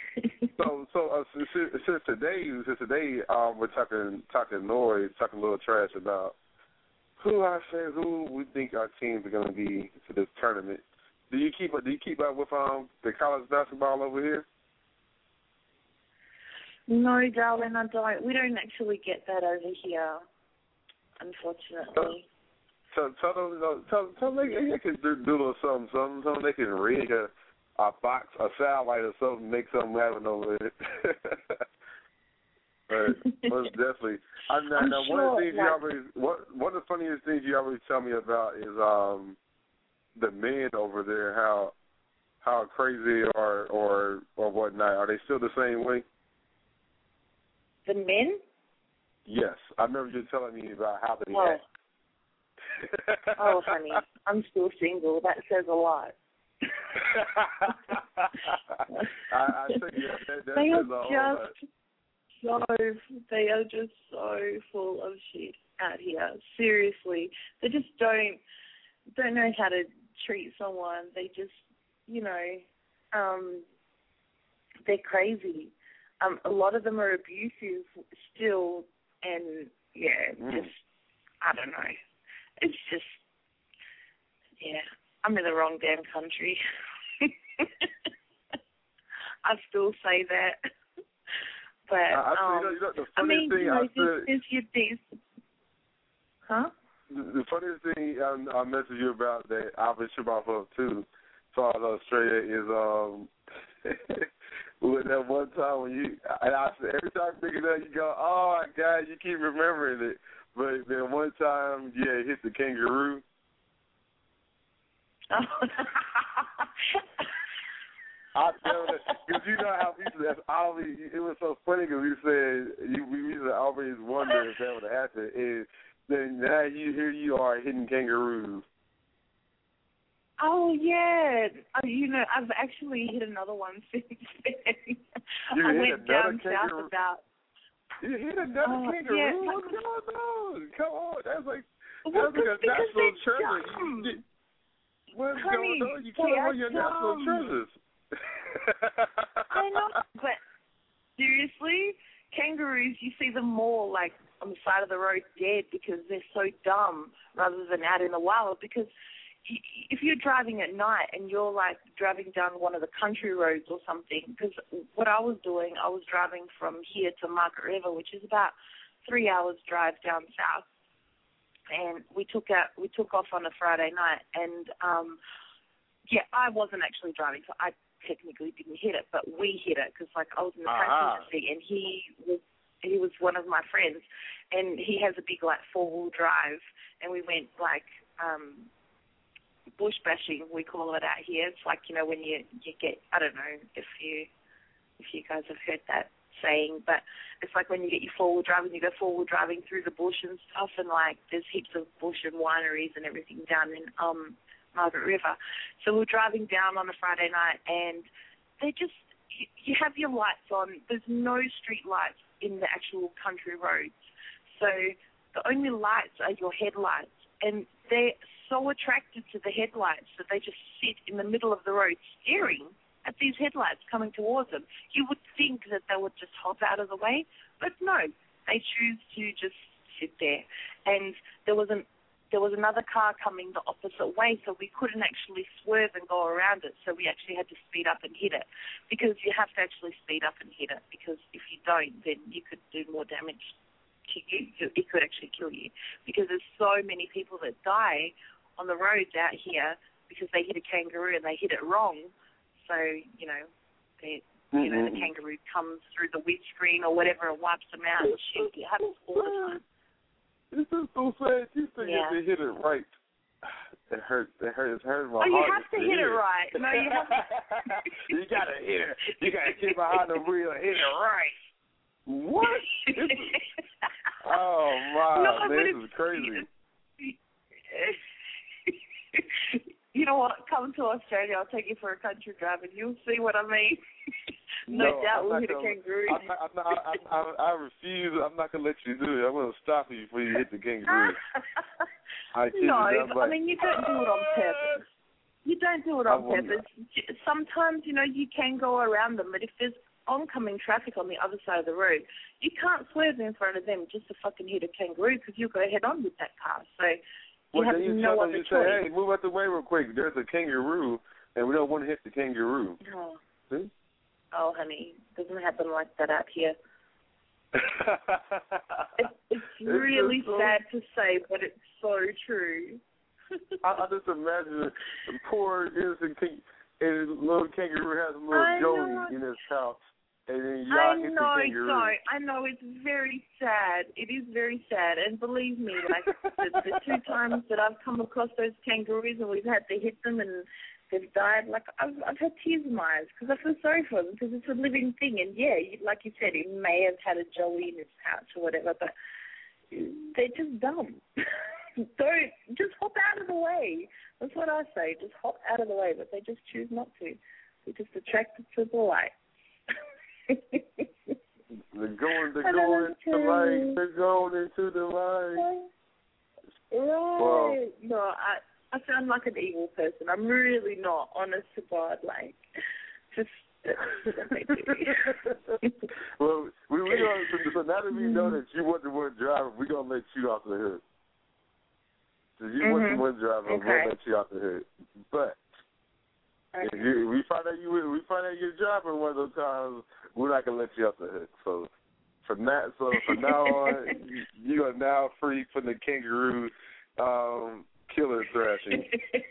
Since today, we're talking noise, talking a little trash about who we think our teams are going to be for this tournament. Do you keep up with the college basketball over here? No, darling, I don't. We don't actually get that over here. unfortunately. Tell them they can do a little something. Tell them they can rig a box, a satellite or something, make something happen over it. But most definitely. Now, one of the things one of the funniest things you always tell me about is the men over there, how crazy or whatnot. Are they still the same way? The men? Yes, I remember you telling me about how they act. Oh, honey, I'm still single. That says a lot. I think that they says a whole lot. They are just so full of shit out here. Seriously, they just don't know how to treat someone. They just, they're crazy. A lot of them are abusive still, and just I don't know. It's just, I'm in the wrong damn country. I still say that. But, the funniest thing huh? The funniest thing I messaged you about that I've been sure off of too, so out of Australia is with that one time when you, and I said every time I think of that you go, oh my God, you keep remembering it. But then one time, it hit the kangaroo. I tell you, because you know how it was so funny because we used to always wonder if that would happen. And then now here you are hitting kangaroos. Oh, yeah. I've actually hit another one since then. I went down south about... You hit another kangaroo? Yeah. What's going on? Come on. That's like a national treasure. What's going on? You killed one of your national treasures. I know, but seriously, kangaroos, you see them more like on the side of the road dead because they're so dumb rather than out in the wild. Because if you're driving at night and you're like driving down one of the country roads or something, because what I was doing, I was driving from here to Margaret River, which is about 3 hours drive down south, and we took off on a Friday night, and I wasn't actually driving, so I technically didn't hit it, but we hit it because I was in the passenger seat, and he was one of my friends, and he has a big like 4-wheel drive, and we went like bush bashing, we call it out here. It's like, when you get, I don't know if you guys have heard that saying, but it's like when you get your 4-wheel drive and you go 4-wheel driving through the bush and stuff, and like there's heaps of bush and wineries and everything down in Margaret River. So we're driving down on a Friday night, and they just, you have your lights on. There's no street lights in the actual country roads. So the only lights are your headlights, and they're so attracted to the headlights that they just sit in the middle of the road staring at these headlights coming towards them. You would think that they would just hop out of the way, but no, they choose to just sit there. And there was another car coming the opposite way, so we couldn't actually swerve and go around it, so we actually had to speed up and hit it, because you have to actually speed up and hit it, because if you don't, then you could do more damage to you. It could actually kill you, because there's so many people that die on the roads out here because they hit a kangaroo and they hit it wrong. So, the kangaroo comes through the windscreen or whatever and wipes them out and shit. It happens all the time. This is so sad. You think if they hit it right, it hurts. It hurts my heart. You have to hit it right. No, you have to. You gotta hit it. You gotta get behind the wheel and hit it right. What? Oh my, this is crazy. You know what? Come to Australia. I'll take you for a country drive, and you'll see what I mean. No doubt we'll hit a kangaroo. I refuse. I'm not going to let you do it. I'm going to stop you before you hit the kangaroo. I mean, you don't do it on purpose. You don't do it on purpose. Sometimes, you can go around them, but if there's oncoming traffic on the other side of the road, you can't swerve in front of them just to fucking hit a kangaroo, because you'll go head on with that car. So you have no other choice. Say, hey, move out the way real quick. There's a kangaroo, and we don't want to hit the kangaroo. Oh. See? Oh, honey, doesn't happen like that out here. It's really sad to say, but it's so true. I just imagine the poor innocent little kangaroo has a little Joey in his house, and then y'all hit the kangaroo. I know it's very sad. It is very sad, and believe me, like the 2 times that I've come across those kangaroos and we've had to hit them and they've died, like I've had tears in my eyes because I feel sorry for them because it's a living thing, and yeah, like you said, it may have had a Joey in its pouch or whatever, but they're just dumb. Don't just hop out of the way. That's what I say. Just hop out of the way, but they just choose not to. They're just attracted to the light. They're going into the light. They're going into the light. Right. Well, no, I sound like an evil person. I'm really not, honest to God. Like, just. Well, we gonna, so now that we know that you want the one driver, we're gonna let you off the hook. So you want the one driver, we'll let you off the hook. But if we find out you're driving one of those cars, we're not gonna let you off the hook. So from now on, you are now free from the kangaroo killer thrashing.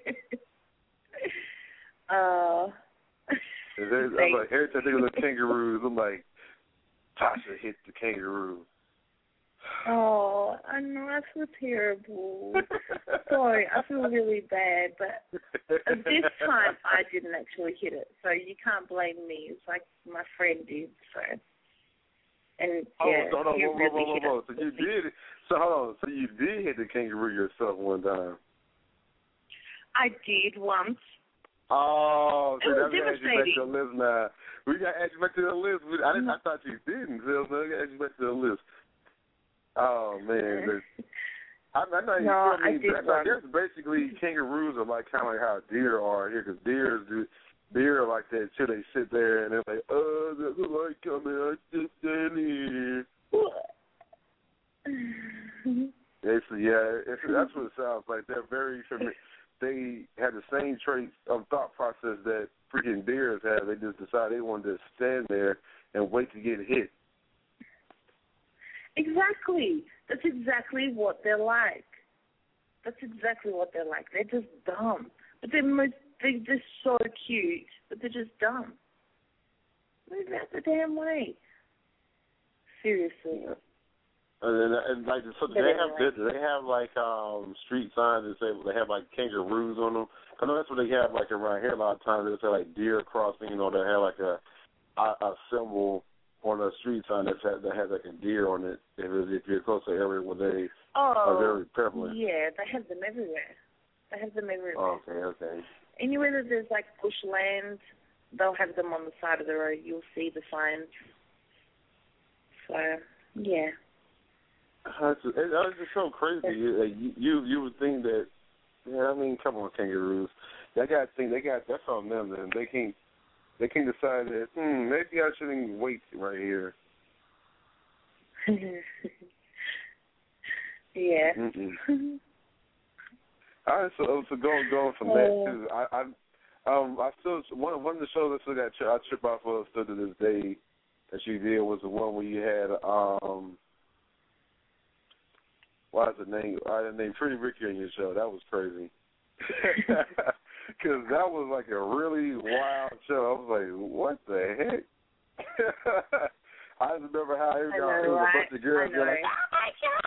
I'm like, every time I think of the kangaroos, I'm like, Tasha hit the kangaroo. Oh, I know, I feel terrible. Sorry, I feel really bad, but this time I didn't actually hit it, so you can't blame me. It's like my friend did, so. And yeah, So you did. So hold on. So you did hit the kangaroo yourself one time. I did once. Oh, so that's got to add you back to the list now. We got to add you back to the list. I thought you didn't, so we got to add you back to the list. Oh, man. I know you feel me. I guess basically kangaroos are like kind of like how deer are here, because deer are like that too. They sit there and they're like, oh, there's a light coming. I just stand here. That's what it sounds like. They're very familiar. They had the same traits of thought process that freaking deers have. They just decided they wanted to stand there and wait to get hit. Exactly. That's exactly what they're like. They're just dumb. But they're just so cute, but they're just dumb. Move out the damn way. Seriously. And like, so do they have like street signs that say they have like kangaroos on them? I know that's what they have like around here a lot of times. They say like deer crossing, or they have like a symbol on a street sign that has like a deer on it. If you're close to an area where they are very prevalent. Yeah, they have them everywhere. Oh, okay. Anywhere that there's like bushland, they'll have them on the side of the road. You'll see the signs. So yeah. It's just so crazy. You would think that, I mean, come on, kangaroos. That's on them, then. They can decide that, maybe I shouldn't wait right here. Yeah. All right, so going from that, too, I still, one of the shows I still got I trip off of still to this day that you did was the one where you had, what's the name? I named Pretty Ricky on your show. That was crazy. Because that was like a really wild show. I was like, what the heck? I just remember how it was a bunch of girls going like, oh my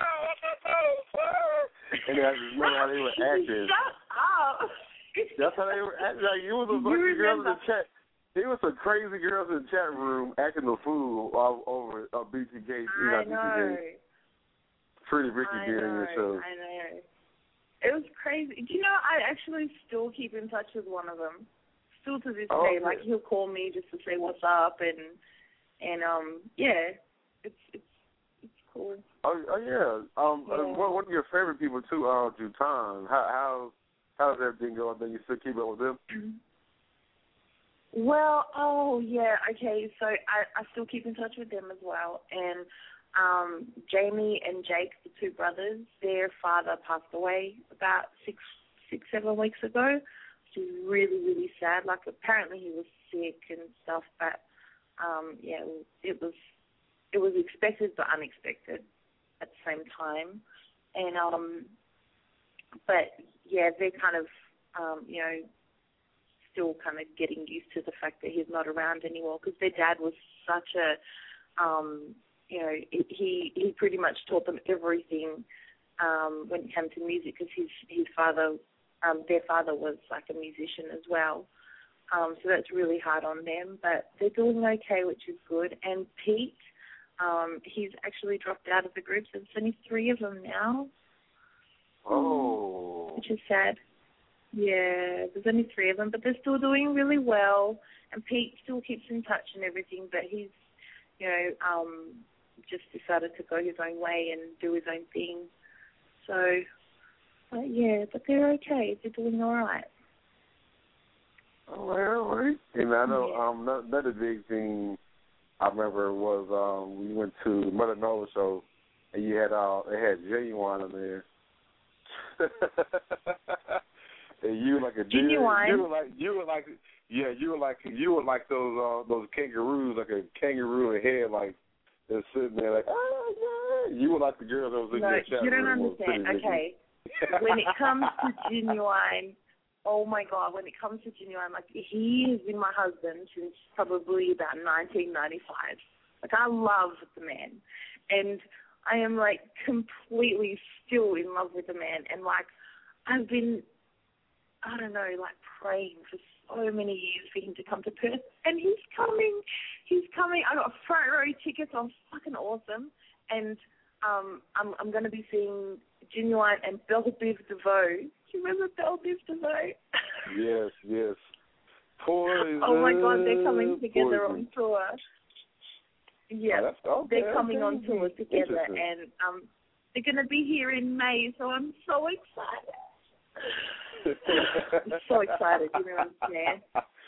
God, and I just remember how they were acting. Shut up. That's how they were acting. Like, it was a bunch of girls in the chat. It was some crazy girls in the chat room acting the fool all over BTK. I know. Pretty Ricky did in your show. I know. It was crazy. Do you know, I actually still keep in touch with one of them. Still to this day. Like, he'll call me just to say what's up, and yeah, it's cool. Oh yeah. One of your favorite people too, Jutan. How's everything going? Then you still keep up with them? Well, okay. So I still keep in touch with them as well, and Jamie and Jake, the two brothers, their father passed away about 7 weeks ago, which is really, really sad. Like, apparently he was sick and stuff, but it it was expected but unexpected at the same time. And but yeah, they're kind of still kind of getting used to the fact that he's not around anymore, because their dad was such a he pretty much taught them everything when it came to music, because his father, their father was like a musician as well. So that's really hard on them, but they're doing okay, which is good. And Pete, he's actually dropped out of the group, so there's only 3 of them now. Oh. Which is sad. Yeah, there's only 3 of them, but they're still doing really well. And Pete still keeps in touch and everything, but he's, just decided to go his own way and do his own thing. So, but they're okay. They're doing all right. All right. And I know another big thing I remember was we went to Mother Nova show, and you had they had Genuine on there. And you were like a Genuine. You were like those kangaroos, like a kangaroo head, like they're sitting there like, oh yeah. You were like the girl that was in your chat room. You don't understand. Okay. When it comes to Genuine, oh my God, when it comes to Genuine, like he has been my husband since probably about 1995. Like I love the man, and I am like completely still in love with the man, and like I've been, I don't know, like praying for so many years for him to come to Perth, and he's coming. I got front row tickets. I'm fucking awesome, and I'm going to be seeing Genuine and Belle Biv DeVoe. Do you remember Belle Biv DeVoe? Yes. Poison, oh my God, they're coming together on tour. Yeah, they're coming on tour together, and they're going to be here in May, so I'm so excited. I'm so excited, you know what I'm saying?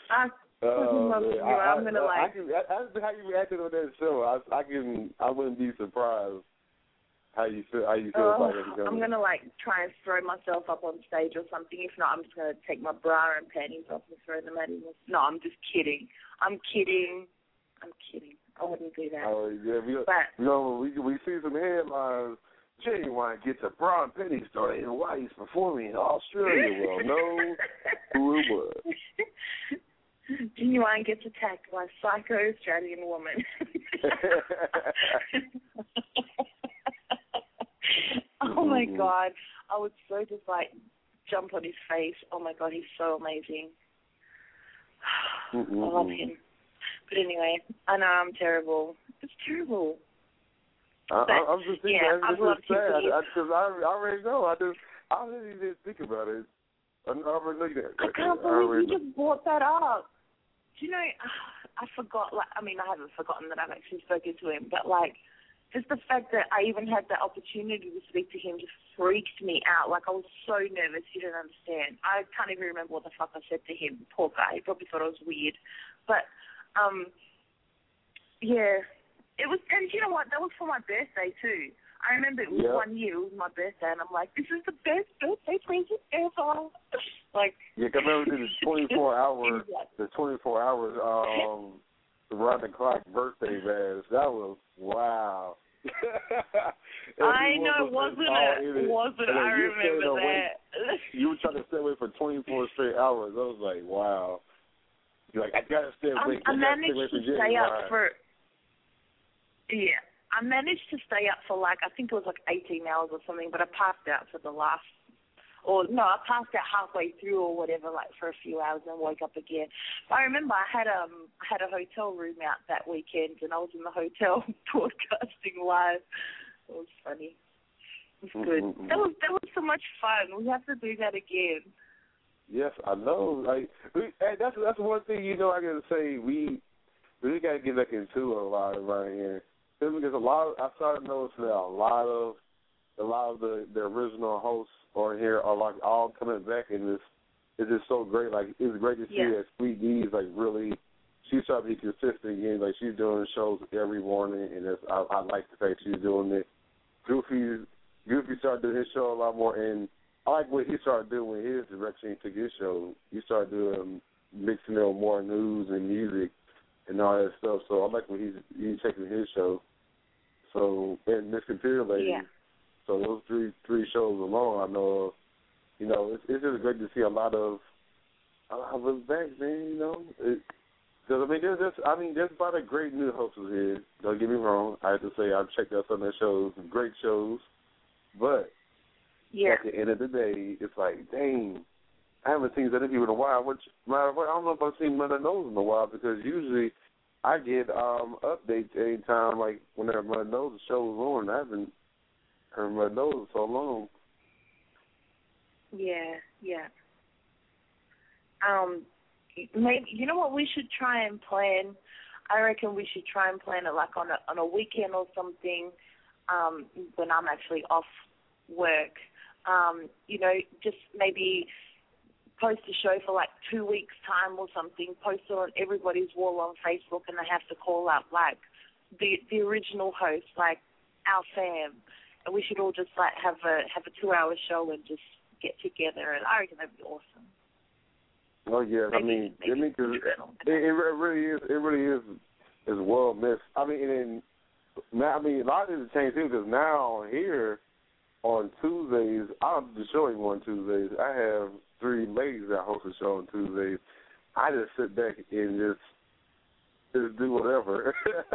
I'm going to like... That's how you reacted on that show. I wouldn't be surprised how you feel about it. I'm going to like try and throw myself up on stage or something. If not, I'm just going to take my bra and panties off and throw them at him. No, I'm just kidding. I'm kidding. I wouldn't do that. Oh, yeah. We see some headlines. Genuine gets a bra and penny started and why he's performing in Australia. Well, know who it was. Genuine gets attacked by a psycho Australian woman. Oh my God. I would so just like jump on his face. Oh my God, he's so amazing. I love him. But anyway, I know I'm terrible. It's terrible. I'm just thinking, I'd love to because I already know. I really didn't think about it. I already know that. I can't believe you just brought that up. Do you know, I forgot, I haven't forgotten that I've actually spoken to him, but just the fact that I even had the opportunity to speak to him just freaked me out. I was so nervous, you don't understand. I can't even remember what the fuck I said to him. Poor guy, he probably thought I was weird. But, yeah, it was, and you know what, that was for my birthday too. I remember it was 1 year, it was my birthday, and I'm like, this is the best birthday present ever. Yeah, because I remember the 24 hours, around the clock birthday bash. That was wow. I know, wasn't it? I remember that. You were trying to stay away for 24 straight hours. I was like, wow. You're like, I gotta stay away. I managed to stay up for. Yeah, I managed to stay up for I think it was 18 hours or something, but I passed out for the last. I passed out halfway through or whatever, for a few hours and woke up again. But I remember I had a hotel room out that weekend, and I was in the hotel broadcasting live. It was funny. It was good. That was so much fun. We have to do that again. Yes, I know. That's one thing I gotta say. We gotta get back into a lot around here because I started noticing that a lot of the original hosts on here are all coming back, and it's just so great. It's great to see that Sweet D's really, she's trying to be consistent again. She's doing shows every morning, and I like the fact she's doing it. Goofy started doing his show a lot more, and I like what he started doing with his direction. He took his show. He started doing mixing in more news and music and all that stuff. So I like what he's taking his show. So, and Miss Computer Lady. Yeah. So those three shows alone, I know of. You know, it's just great to see a lot of us back, man. You know, because there's a lot of great new hosts here. Don't get me wrong. I have to say I've checked out some of their shows, great shows, but at the end of the day, it's like, dang, I haven't seen that people in a while. I don't know if I've seen Mother Knows in a while, because usually I get updates anytime, like whenever Mother Knows show is on. I haven't heard Mother Knows in so long. Yeah. Maybe, you know what we should try and plan? I reckon we should try and plan it like on a weekend or something, when I'm actually off work. You know, just maybe post a show for like 2 weeks' time or something, post it on everybody's wall on Facebook, and they have to call up like the original host, like our fam, and we should all just like have a 2-hour show and just get together, and I reckon that'd be awesome. Oh yeah, maybe, cause it really is well missed. I mean, a lot of things have changed too, because now here on Tuesdays, I don't do the show anymore on Tuesdays. I have 3 ladies that host a show on Tuesdays. I just sit back and just do whatever.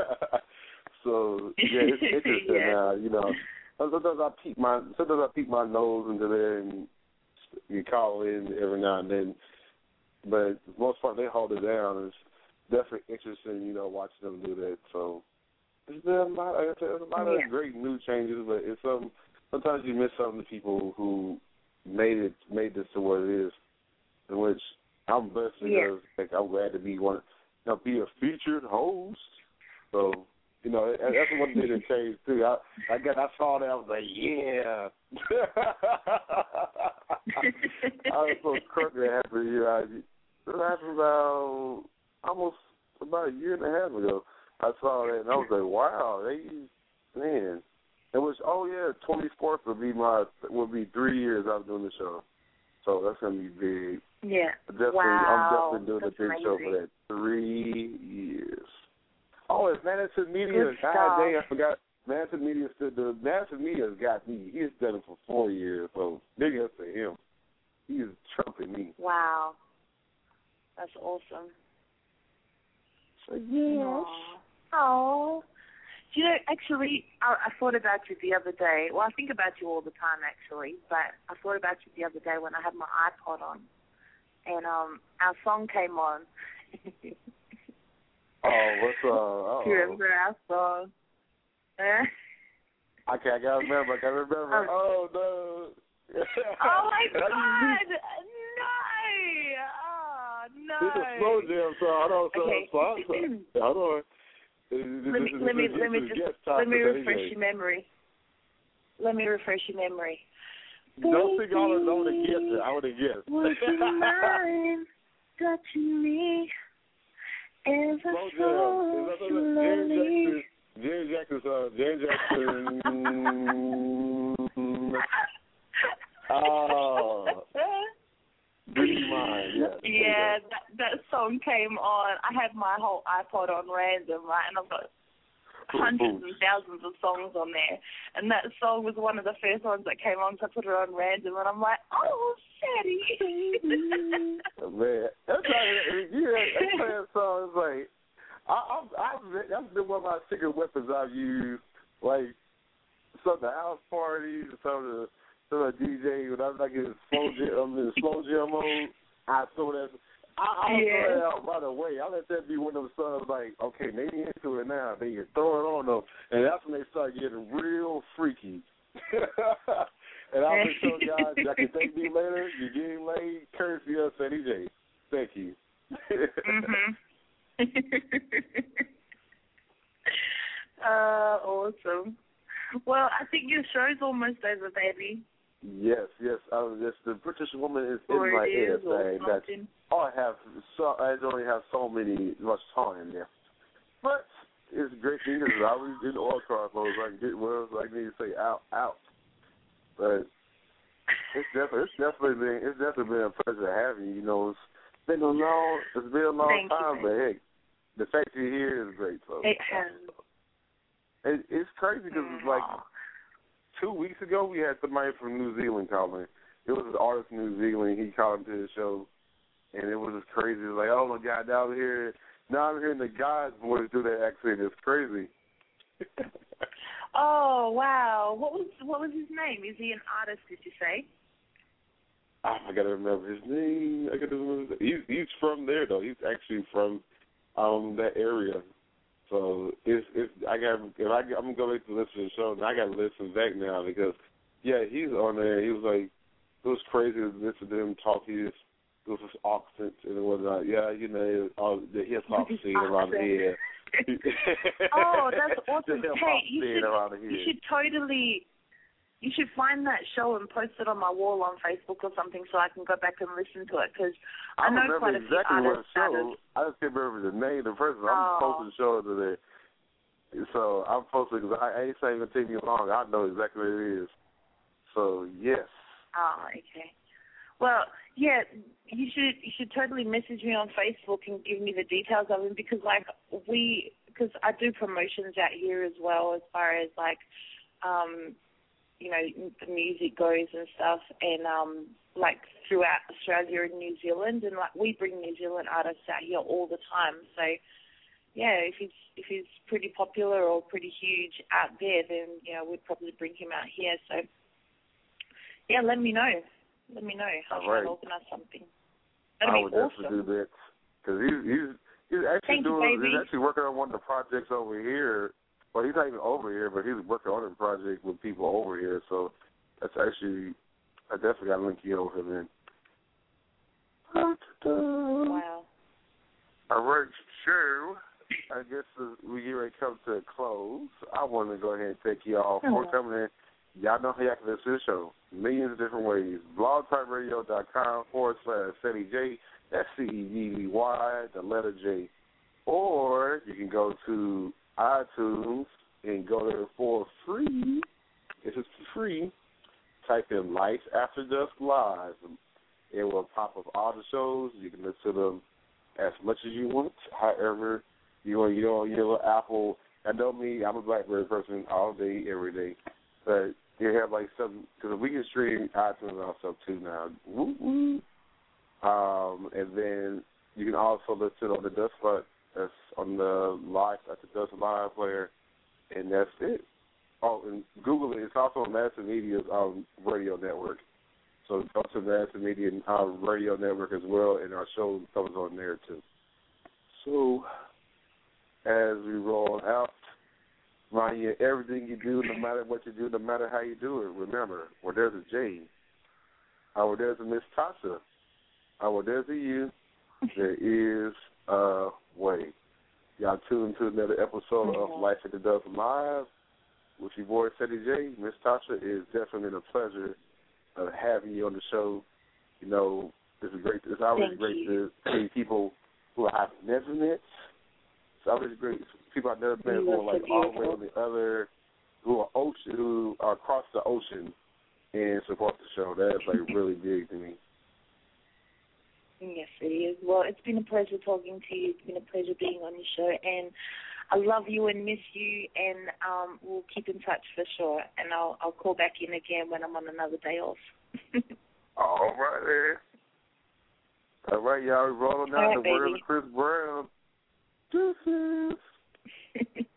So yeah, it's interesting now. You know, sometimes I peek my nose into there, and you call in every now and then. But for the most part, they hold it down. It's definitely interesting, you know, watching them do that. So there's been a lot of great new changes, but it's sometimes you miss some of the people who made this to what it is, in which I'm blessed because I'm glad to be be a featured host. So, you know, that's one thing that changed too. I saw that, I was like, yeah. I was so crooked that happened here. It happened almost about a year and a half ago. I saw that and I was like, wow, man. It was 24th would be 3 years I was doing the show. So that's gonna be big. Yeah. I'm definitely doing a big show for that. 3 years. Oh, it's Madison Media. God dang, I forgot. Madison Media's got me. He's done it for 4 years, so big up to him. He's trumping me. Wow. That's awesome. So, yes. Oh. Do you know, actually, I thought about you the other day. Well, I think about you all the time, actually, but I thought about you the other day when I had my iPod on, and our song came on. Oh, what's up? Do you remember our song? I gotta remember. Oh, no. Oh, my God. No. It's a slow jam song. Hold on. Let me refresh your memory. Don't think I would have guessed it. I would have guessed. Would you mind touching me as I fall slowly? James Jackson. Oh. Do you mind? Yeah, that song came on. I had my whole iPod on random, right? And I've got hundreds and thousands of songs on there. And that song was one of the first ones that came on, so I put it on random. And I'm like, oh, Sadie. Man, that's that song is like, that's been one of my secret weapons I've used, like some of the house parties, some of the DJ when I'm like in slow jam mode. I throw that. I throw that out right away. I let that be one of those songs like, okay, maybe into it now. Then you throw it on them, and that's when they start getting real freaky. And I'll just tell guys, y'all can thank me later. You're getting laid. Courtesy of Sadie J. Thank you. Awesome. Well, I think your show's almost over, baby. Yes. The British Woman is in my ear saying that I only have so much time there. But it's a great thing because I was in all car clothes. I can get words like me to say out. But it's definitely been a pleasure having you. You know, it's been a long Thank time, you, but hey, the fact you're here is great, folks. It has. It's crazy because like 2 weeks ago we had somebody from New Zealand calling. It was an artist from New Zealand. He called into the show, and it was just crazy. It was like, oh my God, now I'm hearing the guy's voice do that accent. It's crazy. Oh wow! What was his name? Is he an artist? Did you say? I gotta remember his name. He's from there though. He's actually from that area. So I'm gonna go back to listen to the show, and I gotta listen back now because he's on there. He was like, it was crazy to listen to him talk. It was his accent and whatnot. Yeah, the hip hop scene around here. Oh, that's awesome! Hey, you should find that show and post it on my wall on Facebook or something so I can go back and listen to it because I know quite a few artists. I just can't remember the name of the person. I'm posting the show today, so I'm posting because I ain't saying it's gonna take me long. I know exactly what it is. So yes. Oh, okay. Well, yeah, you should totally message me on Facebook and give me the details of it because because I do promotions out here as well as far as like the music goes and stuff, and like throughout Australia and New Zealand, and like we bring New Zealand artists out here all the time. So yeah, if he's pretty popular or pretty huge out there, then we'd probably bring him out here. So yeah, let me know. I'll try to organize something. That'd be awesome. I would definitely do that because he's actually he's actually working on one of the projects over here. Well, he's not even over here, but he's working on a project with people over here. So that's actually, I definitely got to link you over then. Wow. All right, sure. I guess we get ready to come to a close. I want to go ahead and thank you all for coming in. Y'all know how y'all can listen to the show. Millions of different ways. blogtalkradio.com/SettieJ. That's CEDDY, the letter J. Or you can go to iTunes and go there for free. It's just free. Type in Life After Dusk Live. It will pop up all the shows. You can listen to them as much as you want. However, you want your little Apple. I know me, I'm a BlackBerry person all day, every day. But you have like something, because we can stream iTunes and all stuff too now. Woo-woo. And then you can also listen on the Dust Spot. That's on the Live After Dusk Live player, and that's it. Oh, and Google it. It's also on Massive Media's radio network. So go to Massive Media radio network as well, and our show comes on there too. So as we roll out, remind you, everything you do, no matter what you do, no matter how you do it, remember, where there's a J, where there's a Miss Tasha, where there's a U, there is a way. Y'all tune to another episode of Life After Dusk Live with your boy Setty J. Miss Tasha, is definitely a pleasure of having you on the show. It's always great to see people who I've never met. It's always great. People I've never met who are like all the way on the other, who are across the ocean and support the show. That's like really big to me. Yes, it is. Well, it's been a pleasure talking to you. It's been a pleasure being on your show, and I love you and miss you, and we'll keep in touch for sure. And I'll call back in again when I'm on another day off. All right, then. All right, y'all. We're rolling out the word of Chris Brown. Deuces.